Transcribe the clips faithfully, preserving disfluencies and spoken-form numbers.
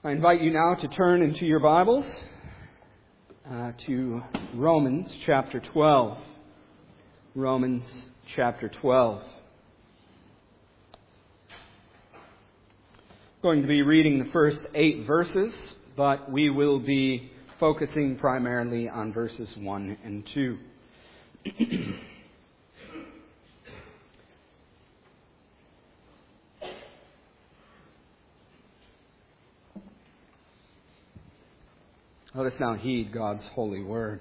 I invite you now to turn into your Bibles uh, to Romans chapter twelve. Romans chapter twelve. I'm going to be reading the first eight verses, but we will be focusing primarily on verses one and two. Let us now heed God's holy word.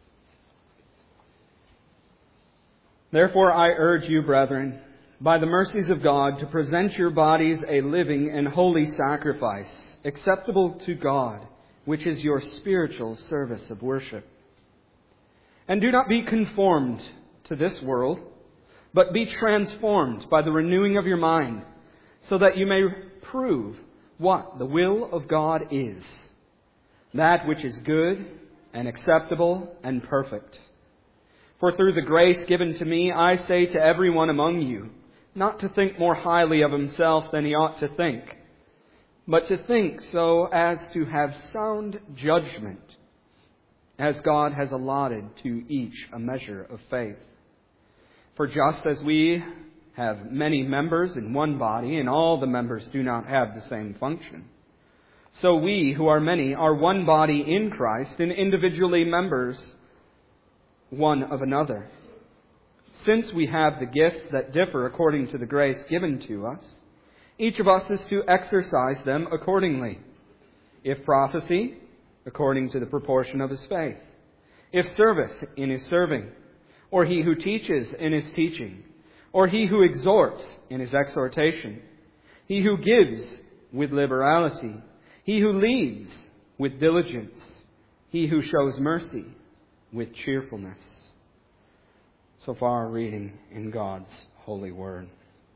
Therefore I urge you, brethren, by the mercies of God, to present your bodies a living and holy sacrifice, acceptable to God, which is your spiritual service of worship. And do not be conformed to this world, but be transformed by the renewing of your mind, so that you may prove what the will of God is, that which is good and acceptable and perfect. For through the grace given to me, I say to everyone among you, not to think more highly of himself than he ought to think, but to think so as to have sound judgment, as God has allotted to each a measure of faith. For just as we have many members in one body, and all the members do not have the same function, so we, who are many, are one body in Christ, and individually members one of another. Since we have the gifts that differ according to the grace given to us, each of us is to exercise them accordingly. If prophecy, according to the proportion of his faith. If service, in his serving. Or he who teaches, in his teaching. Or he who exhorts, in his exhortation. He who gives, with liberality. He who leads, with diligence. He who shows mercy, with cheerfulness. So far, reading in God's holy word.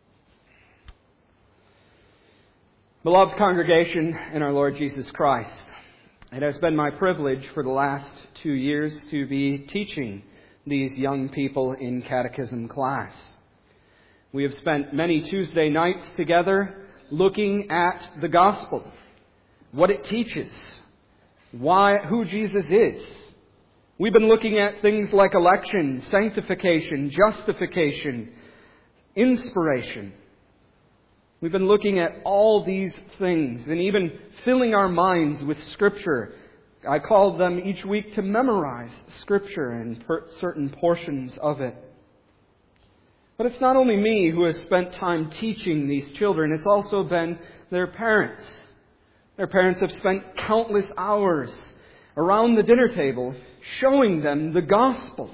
Beloved congregation in our Lord Jesus Christ, it has been my privilege for the last two years to be teaching these young people in catechism class. We have spent many Tuesday nights together looking at the gospel, what it teaches, why, who Jesus is. We've been looking at things like election, sanctification, justification, inspiration. We've been looking at all these things and even filling our minds with Scripture. I called them each week to memorize Scripture and certain portions of it. But it's not only me who has spent time teaching these children, it's also been their parents. Their parents have spent countless hours around the dinner table showing them the gospel.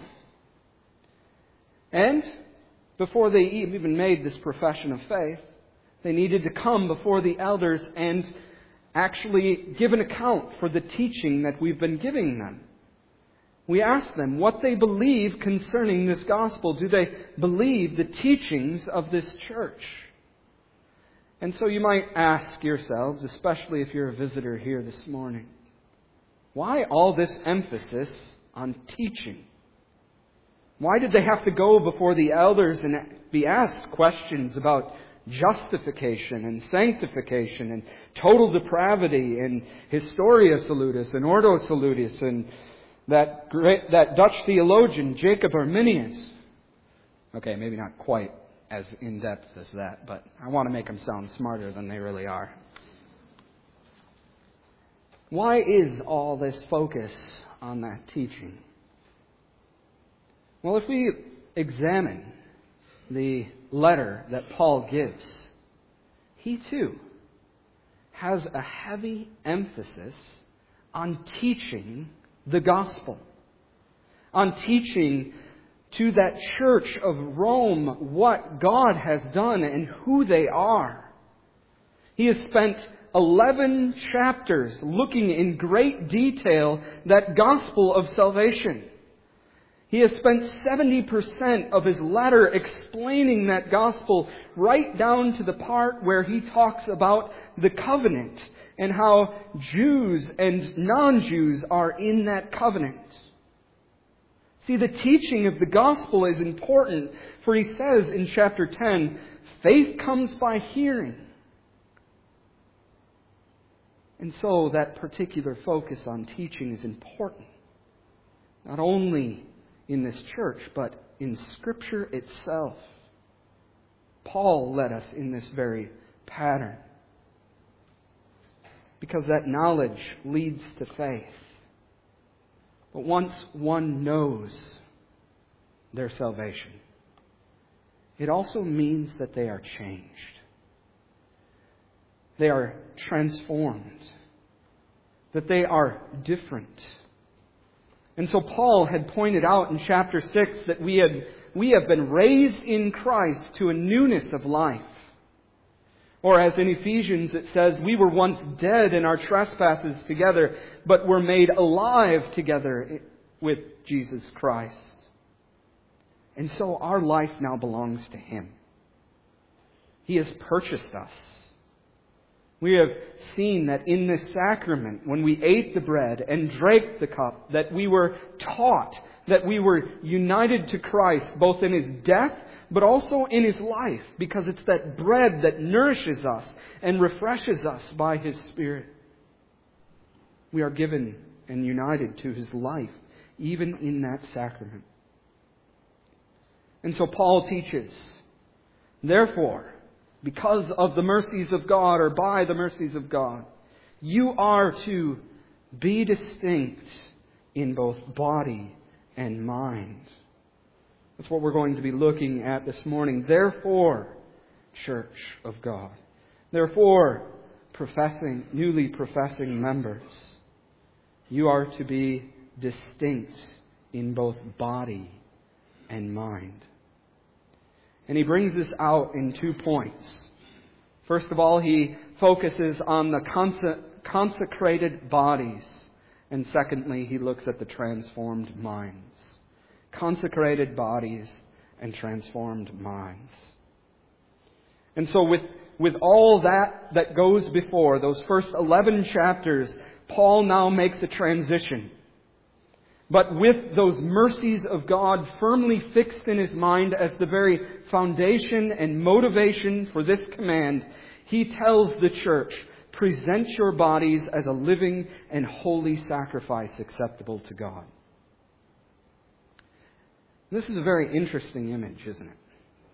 And before they even made this profession of faith, they needed to come before the elders and actually give an account for the teaching that we've been giving them. We asked them what they believe concerning this gospel. Do they believe the teachings of this church? And so you might ask yourselves, especially if you're a visitor here this morning, why all this emphasis on teaching? Why did they have to go before the elders and be asked questions about justification and sanctification and total depravity and Historia Salutis and Ordo Salutis and that great, that Dutch theologian Jacob Arminius? Okay, maybe not quite as in-depth as that, but I want to make them sound smarter than they really are. Why is all this focus on that teaching? Well, if we examine the letter that Paul gives, he too has a heavy emphasis on teaching the gospel, on teaching to that church of Rome what God has done and who they are. He has spent eleven chapters looking in great detail that gospel of salvation. He has spent seventy percent of his letter explaining that gospel right down to the part where he talks about the covenant and how Jews and non-Jews are in that covenant. See, the teaching of the gospel is important, for he says in chapter ten, faith comes by hearing. And so that particular focus on teaching is important, not only in this church, but in Scripture itself. Paul led us in this very pattern, because that knowledge leads to faith. But once one knows their salvation, it also means that they are changed. They are transformed. That they are different. And so Paul had pointed out in chapter six that we had we have been raised in Christ to a newness of life. Or as in Ephesians it says, we were once dead in our trespasses together, but were made alive together with Jesus Christ. And so our life now belongs to Him. He has purchased us. We have seen that in this sacrament, when we ate the bread and drank the cup, that we were taught that we were united to Christ, both in His death, but also in His life, because it's that bread that nourishes us and refreshes us by His Spirit. We are given and united to His life, even in that sacrament. And so Paul teaches, therefore, because of the mercies of God, or by the mercies of God, you are to be distinct in both body and mind. That's what we're going to be looking at this morning. Therefore, Church of God. Therefore, professing, newly professing members, you are to be distinct in both body and mind. And he brings this out in two points. First of all, he focuses on the conse- consecrated bodies. And secondly, he looks at the transformed minds. Consecrated bodies and transformed minds. And so with, with all that that goes before, those first eleven chapters, Paul now makes a transition. But with those mercies of God firmly fixed in his mind as the very foundation and motivation for this command, he tells the church, present your bodies as a living and holy sacrifice acceptable to God. This is a very interesting image, isn't it?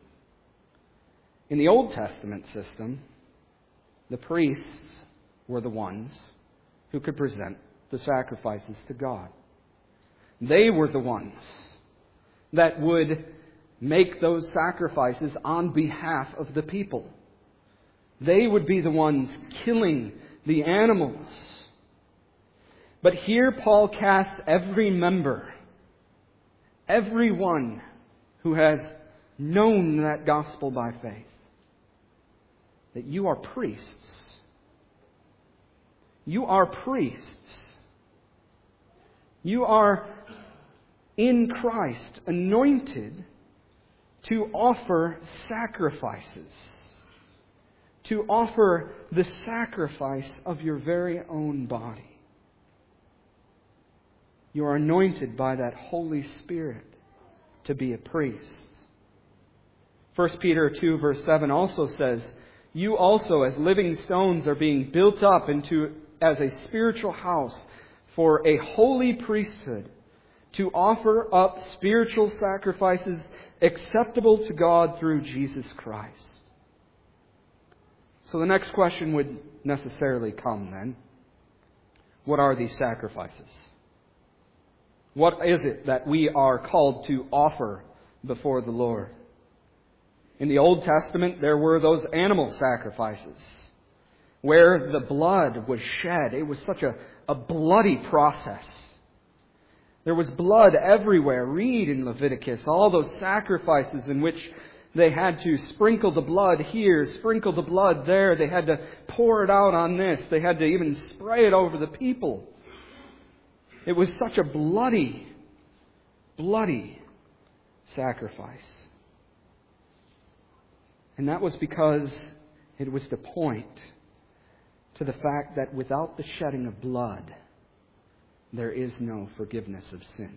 In the Old Testament system, the priests were the ones who could present the sacrifices to God. They were the ones that would make those sacrifices on behalf of the people. They would be the ones killing the animals. But here Paul casts every member, everyone who has known that gospel by faith, that you are priests. You are priests. You are in Christ anointed to offer sacrifices. To offer the sacrifice of your very own body. You are anointed by that Holy Spirit to be a priest. First Peter two verse seven also says, you also as living stones are being built up into as a spiritual house for a holy priesthood, to offer up spiritual sacrifices acceptable to God through Jesus Christ. So the next question would necessarily come then. What are these sacrifices? What is it that we are called to offer before the Lord? In the Old Testament, there were those animal sacrifices where the blood was shed. It was such a, a bloody process. There was blood everywhere. Read in Leviticus all those sacrifices in which they had to sprinkle the blood here, sprinkle the blood there. They had to pour it out on this. They had to even spray it over the people. It was such a bloody, bloody sacrifice. And that was because it was to point to the fact that without the shedding of blood, there is no forgiveness of sins.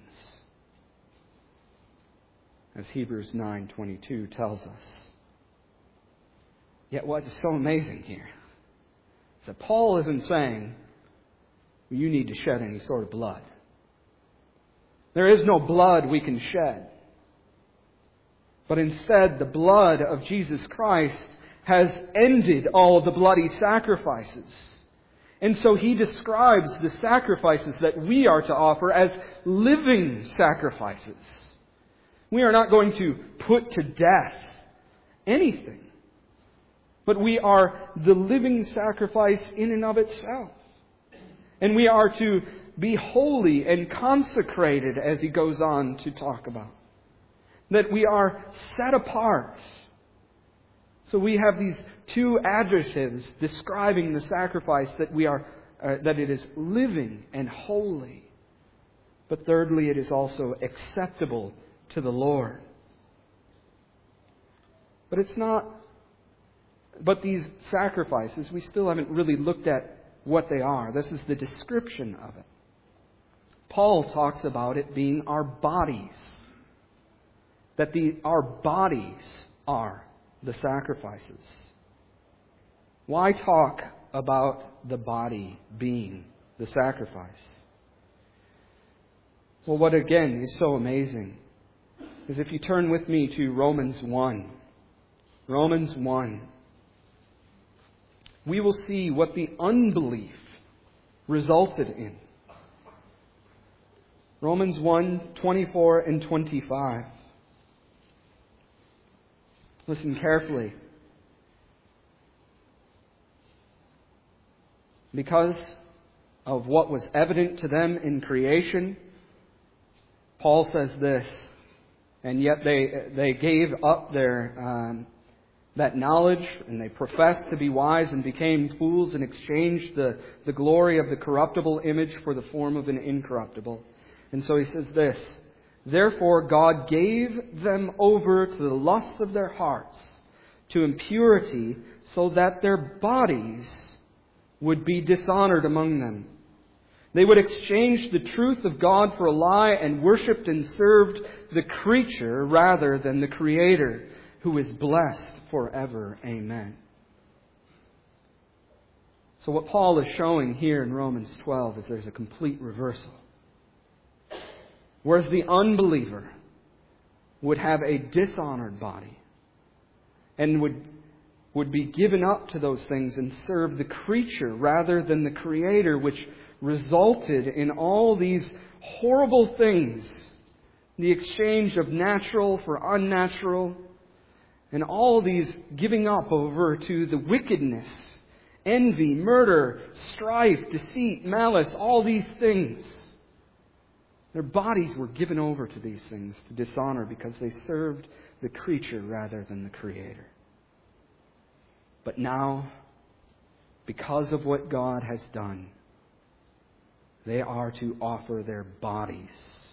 As Hebrews nine twenty-two tells us. Yet what is so amazing here So Paul isn't saying you need to shed any sort of blood. There is no blood we can shed. But instead, the blood of Jesus Christ has ended all of the bloody sacrifices. And so he describes the sacrifices that we are to offer as living sacrifices. We are not going to put to death anything. But we are the living sacrifice in and of itself. And we are to be holy and consecrated, as he goes on to talk about. That we are set apart. So we have these two adjectives describing the sacrifice, that we are, uh, that it is living and holy. But thirdly, it is also acceptable to the Lord. But it's not, but these sacrifices, we still haven't really looked at what they are. This is the description of it. Paul talks about it being our bodies. That the, our bodies are the sacrifices. Why talk about the body being the sacrifice? Well, what again is so amazing is if you turn with me to Romans one. Romans one. We will see what the unbelief resulted in. Romans one, twenty-four and twenty-five. Listen carefully. Because of what was evident to them in creation, Paul says this, and yet they they gave up their um, that knowledge, and they professed to be wise and became fools and exchanged the, the glory of the corruptible image for the form of an incorruptible. And so he says this, therefore God gave them over to the lusts of their hearts, to impurity, so that their bodies would be dishonored among them. They would exchange the truth of God for a lie and worshipped and served the creature rather than the Creator, who is blessed forever. Amen. So what Paul is showing here in Romans twelve is there's a complete reversal. Whereas the unbeliever would have a dishonored body and would, would be given up to those things and serve the creature rather than the Creator, which resulted in all these horrible things. The exchange of natural for unnatural, and all these giving up over to the wickedness, envy, murder, strife, deceit, malice, all these things. Their bodies were given over to these things to dishonor because they served the creature rather than the Creator. But now, because of what God has done, they are to offer their bodies,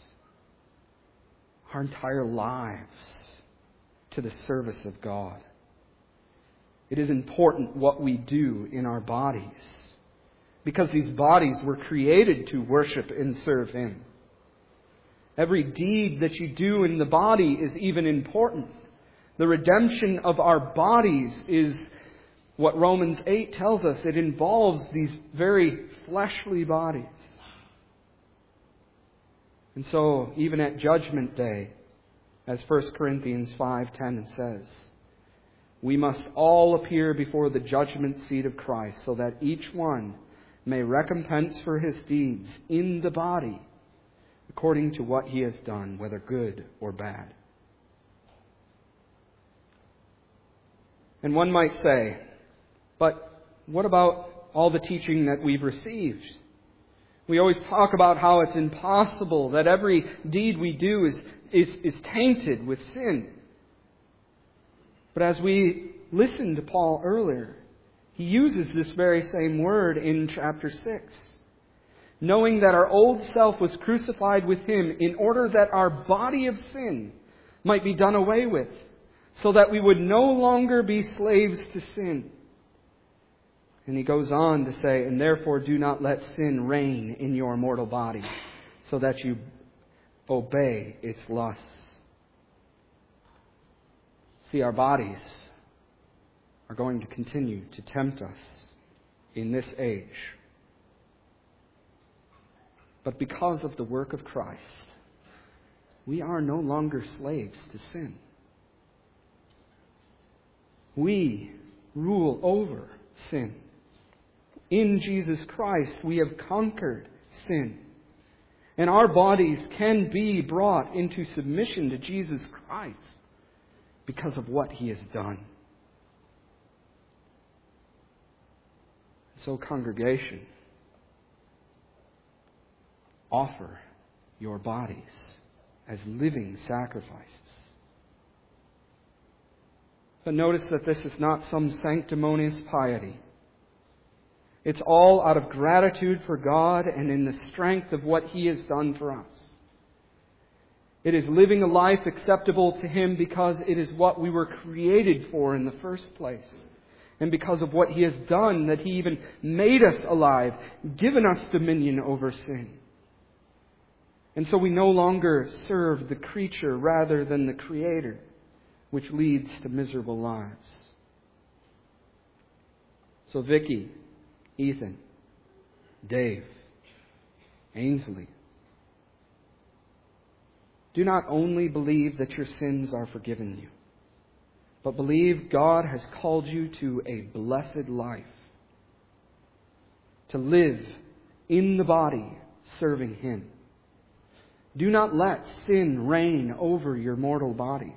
our entire lives, to the service of God. It is important what we do in our bodies, because these bodies were created to worship and serve Him. Every deed that you do in the body is even important. The redemption of our bodies is what Romans eight tells us. It involves these very fleshly bodies. And so, even at Judgment Day, as First Corinthians five ten says, we must all appear before the judgment seat of Christ, so that each one may recompense for his deeds in the body, according to what he has done, whether good or bad. And one might say, but what about all the teaching that we've received? We always talk about how it's impossible, that every deed we do is, is, is tainted with sin. But as we listened to Paul earlier, he uses this very same word in chapter six. Knowing that our old self was crucified with Him in order that our body of sin might be done away with, so that we would no longer be slaves to sin. And he goes on to say, and therefore do not let sin reign in your mortal body, so that you obey its lusts. See, our bodies are going to continue to tempt us. in this age. But because of the work of Christ, we are no longer slaves to sin. We rule over sin. In Jesus Christ, we have conquered sin. And our bodies can be brought into submission to Jesus Christ because of what He has done. So, congregation, offer your bodies as living sacrifices. But notice that this is not some sanctimonious piety. It's all out of gratitude for God and in the strength of what He has done for us. It is living a life acceptable to Him because it is what we were created for in the first place. And because of what He has done, that He even made us alive, given us dominion over sin. And so we no longer serve the creature rather than the Creator, which leads to miserable lives. So Vicky, Ethan, Dave, Ainsley, do not only believe that your sins are forgiven you, but believe God has called you to a blessed life, to live in the body serving Him. Do not let sin reign over your mortal bodies,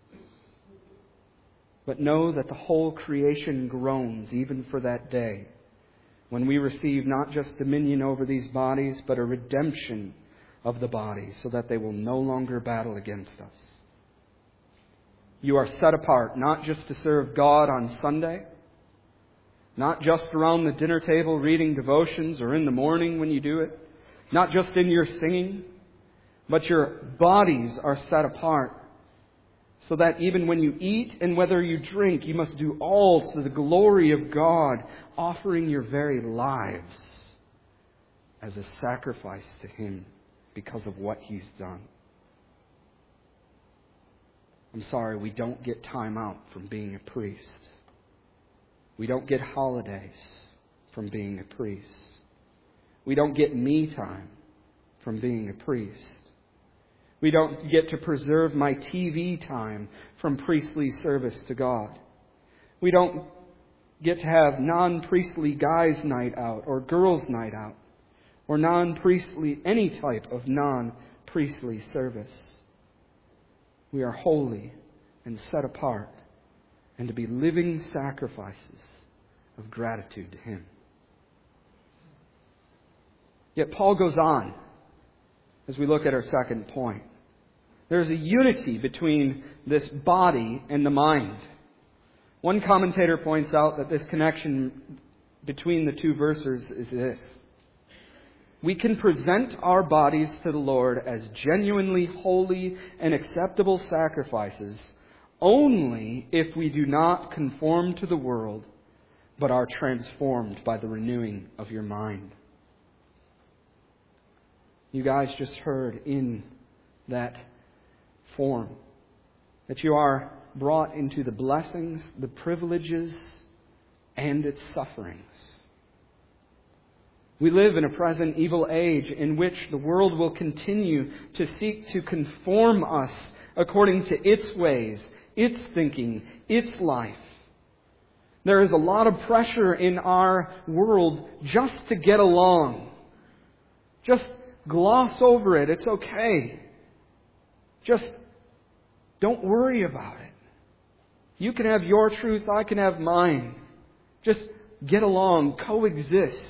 but know that the whole creation groans even for that day when we receive not just dominion over these bodies, but a redemption of the body so that they will no longer battle against us. You are set apart not just to serve God on Sunday, not just around the dinner table reading devotions or in the morning when you do it, not just in your singing, but your bodies are set apart so that even when you eat and whether you drink, you must do all to the glory of God, offering your very lives as a sacrifice to Him because of what He's done. I'm sorry, we don't get time out from being a priest. We don't get holidays from being a priest. We don't get me time from being a priest. We don't get to preserve my T V time from priestly service to God. We don't get to have non-priestly guys' night out or girls' night out or non-priestly, any type of non-priestly service. We are holy and set apart and to be living sacrifices of gratitude to Him. Yet Paul goes on as we look at our second point. There's a unity between this body and the mind. One commentator points out that this connection between the two verses is this. We can present our bodies to the Lord as genuinely holy and acceptable sacrifices only if we do not conform to the world, but are transformed by the renewing of your mind. You guys just heard in that form that you are brought into the blessings, the privileges, and its sufferings. We live in a present evil age in which the world will continue to seek to conform us according to its ways, its thinking, its life. There is a lot of pressure in our world just to get along. Just gloss over it. It's okay. Just don't worry about it. You can have your truth, I can have mine. Just get along, coexist.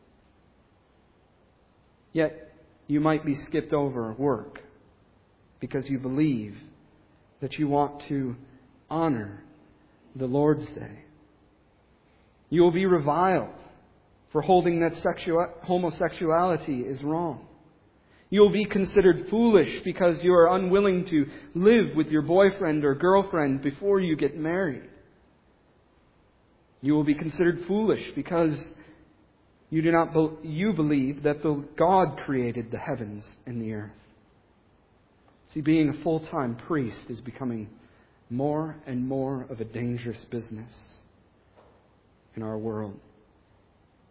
Yet you might be skipped over work because you believe that you want to honor the Lord's Day. You will be reviled for holding that sexual, homosexuality is wrong. You will be considered foolish because you are unwilling to live with your boyfriend or girlfriend before you get married. You will be considered foolish because you do not be- you believe that the God created the heavens and the earth. See, being a full-time priest is becoming more and more of a dangerous business in our world.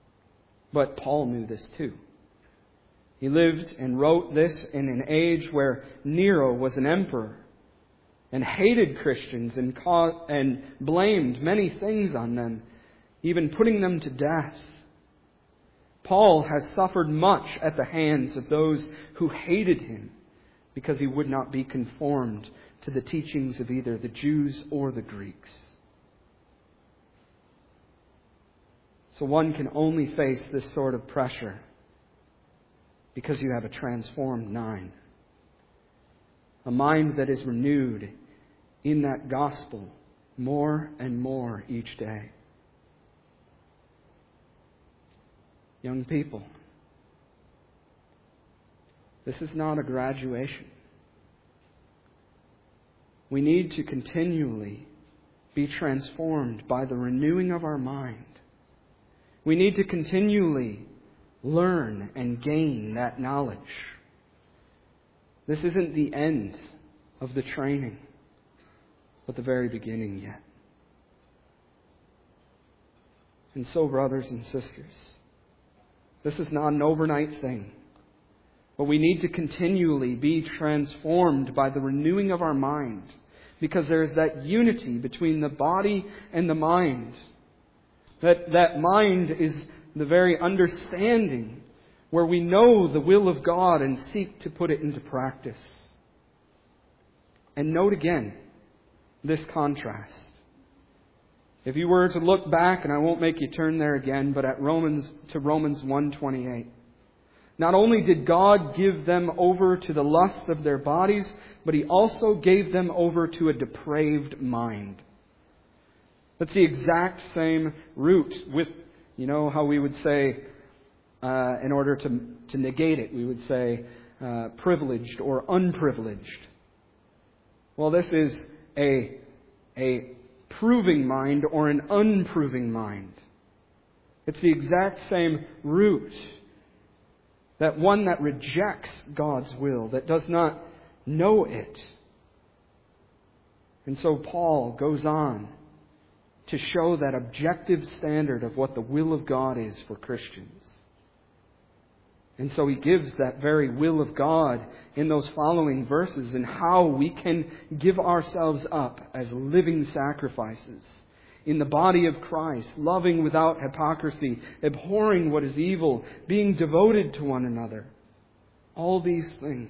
But Paul knew this too. He lived and wrote this in an age where Nero was an emperor and hated Christians and, caused, and blamed many things on them, even putting them to death. Paul has suffered much at the hands of those who hated him because he would not be conformed to the teachings of either the Jews or the Greeks. So one can only face this sort of pressure because you have a transformed mind. A mind that is renewed in that gospel more and more each day. Young people, this is not a graduation. We need to continually be transformed by the renewing of our mind. We need to continually learn and gain that knowledge. This isn't the end of the training, but the very beginning yet. And so, brothers and sisters, this is not an overnight thing, but we need to continually be transformed by the renewing of our mind, because there is that unity between the body and the mind. That, that mind is the very understanding where we know the will of God and seek to put it into practice. And note again this contrast. If you were to look back, and I won't make you turn there again, but at Romans to Romans one twenty-eight. Not only did God give them over to the lust of their bodies, but He also gave them over to a depraved mind. That's the exact same root with, you know, how we would say, uh, in order to, to negate it, we would say uh, privileged or unprivileged. Well, this is a, a proving mind or an unproving mind. It's the exact same root. That one that rejects God's will, that does not know it. And so Paul goes on to show that objective standard of what the will of God is for Christians. And so he gives that very will of God in those following verses and how we can give ourselves up as living sacrifices in the body of Christ, loving without hypocrisy, abhorring what is evil, being devoted to one another. All these things.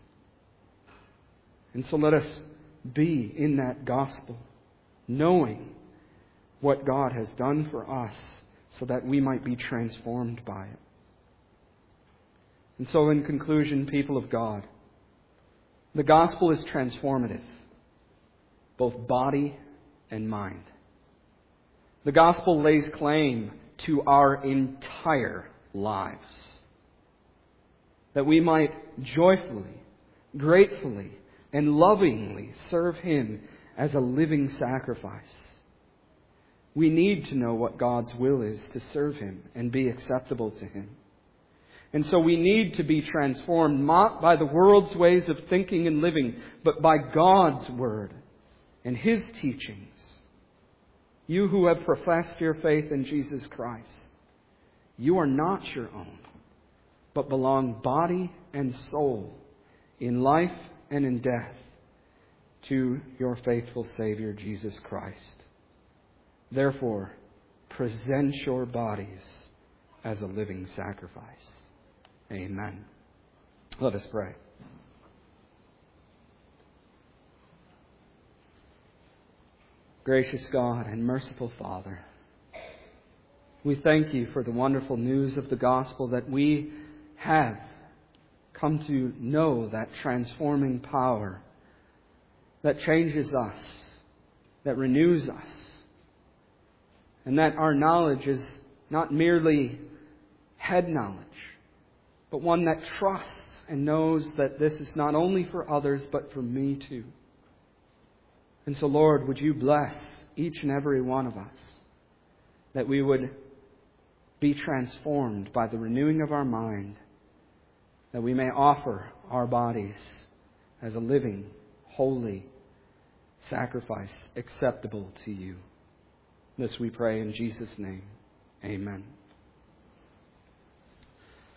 And so let us be in that gospel, knowing what God has done for us so that we might be transformed by it. And so in conclusion, people of God, the gospel is transformative, both body and mind. The gospel lays claim to our entire lives, that we might joyfully, gratefully, and lovingly serve Him as a living sacrifice. We need to know what God's will is to serve Him and be acceptable to Him. And so we need to be transformed not by the world's ways of thinking and living, but by God's Word and His teachings. You who have professed your faith in Jesus Christ, you are not your own, but belong body and soul, in life and in death, to your faithful Savior, Jesus Christ. Therefore, present your bodies as a living sacrifice. Amen. Let us pray. Gracious God and merciful Father, we thank You for the wonderful news of the gospel that we have come to know that transforming power that changes us, that renews us, and that our knowledge is not merely head knowledge, but one that trusts and knows that this is not only for others, but for me too. And so, Lord, would You bless each and every one of us, that we would be transformed by the renewing of our mind, that we may offer our bodies as a living, holy sacrifice acceptable to You. This we pray in Jesus' name. Amen.